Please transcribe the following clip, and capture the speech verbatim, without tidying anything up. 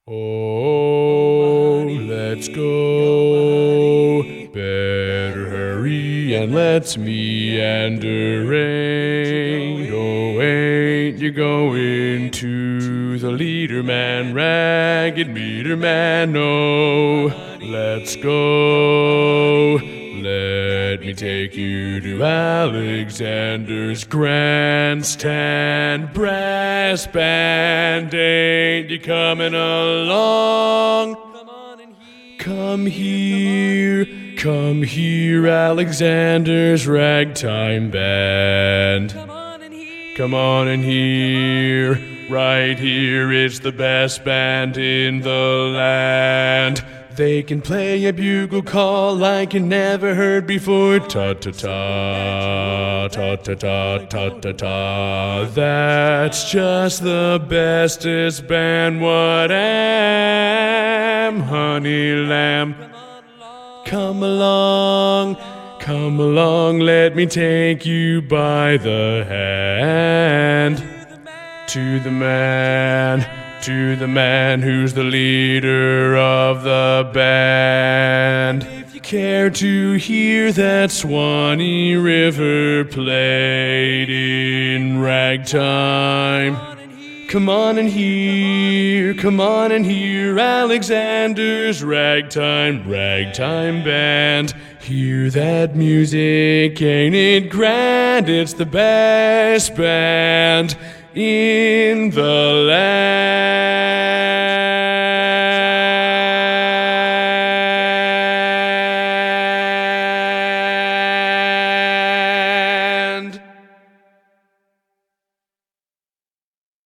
Oh, let's go. Better hurry and let's meanderate. Oh, ain't you going to the leader man, ragged meter man? No, let's go. Let me take you to Alexander's grandstand brass band. Ain't you coming along? Come here, come here, Alexander's ragtime band. Come on in here, right here, it's the best band in the land. They can play a bugle call like you never heard before. Ta-ta-ta, ta-ta-ta, ta-ta-ta. That's just the bestest band what am, honey lamb. Come along, come along, let me take you by the hand. To the man, to the man who's the leader of the band. If you care to hear that Swanee River played in ragtime, come on and hear, come on and hear Alexander's ragtime, ragtime band. Hear that music, ain't it grand? It's the best band in the land.